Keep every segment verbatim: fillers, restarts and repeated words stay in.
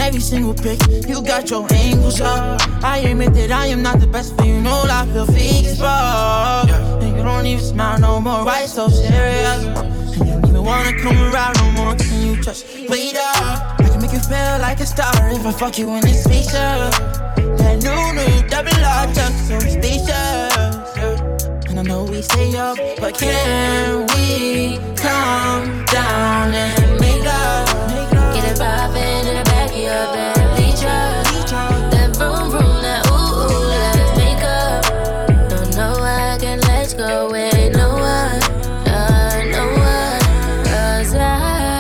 every single pic. You got your angles up. I admit that I am not the best, but you know I feel feast, bro. And you don't even smile no more, right? So serious. And you don't even wanna come around no more. Can you just wait up? I can make you feel like a star if I fuck you in this spaceship. That new, new double R just so spacious. And I know we stay up, but can we come down and make love? Get it poppin' in the back of your Bentley truck. That vroom vroom, that ooh ooh, let's make up. Don't know why I can't let go with no one, uh, no one. 'Cause I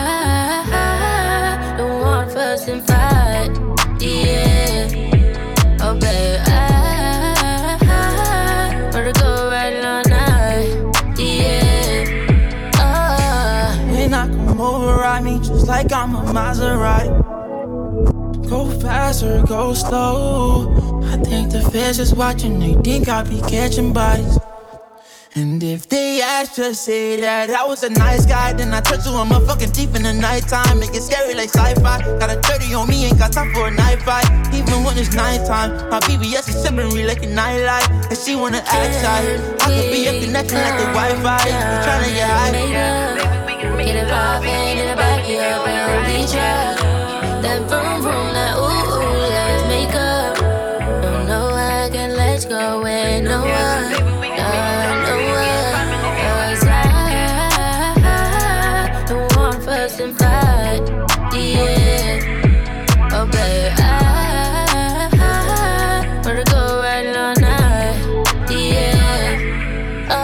don't want fuss and fight, yeah. Oh baby, I wanna go right all night, yeah. Oh. When I come over, ride me just like I'm a Maserati. Go fast or go slow. I think the feds is watching, they think I be catching bodies. And if they ask, just say that I was a nice guy. Then I turn to a motherfucking thief in the nighttime. Make it scary like sci-fi. Got a thirty on me, ain't got time for a night fight. Even when it's nighttime, my B B S is simmering like a nightlight. And she wanna act shy. I could be a connection like the Wi-Fi. I'm tryna get high. Get it poppin' in the back of your Bentley truck. That vroom vroom, that ooh ooh, let's make up. Don't know why I can't let go with no one, uh, no one. 'Cause I don't want fuss and fight, yeah. Oh baby, I wanna go right all night, yeah. Oh.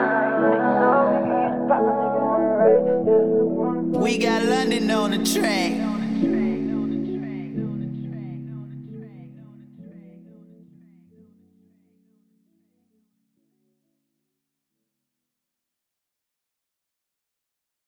We got London on the track.